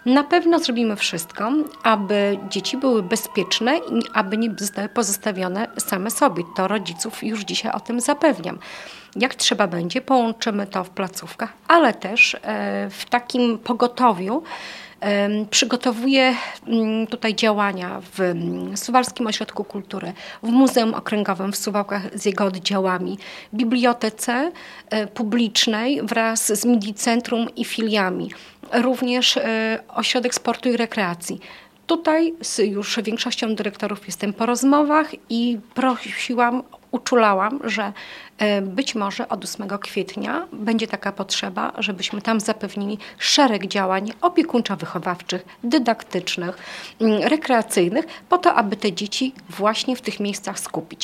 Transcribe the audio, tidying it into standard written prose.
Na pewno zrobimy wszystko, aby dzieci były bezpieczne i aby nie zostały pozostawione same sobie. To rodziców już dzisiaj o tym zapewniam. Jak trzeba będzie, połączymy to w placówkach, ale też w takim pogotowiu przygotowuję tutaj działania w Suwalskim Ośrodku Kultury, w Muzeum Okręgowym w Suwałkach z jego oddziałami, bibliotece publicznej wraz z MIDI Centrum i filiami, również Ośrodek Sportu i Rekreacji. Tutaj z już większością dyrektorów jestem po rozmowach i uczulałam, że być może od 8 kwietnia będzie taka potrzeba, żebyśmy tam zapewnili szereg działań opiekuńczo-wychowawczych, dydaktycznych, rekreacyjnych, po to, aby te dzieci właśnie w tych miejscach skupić.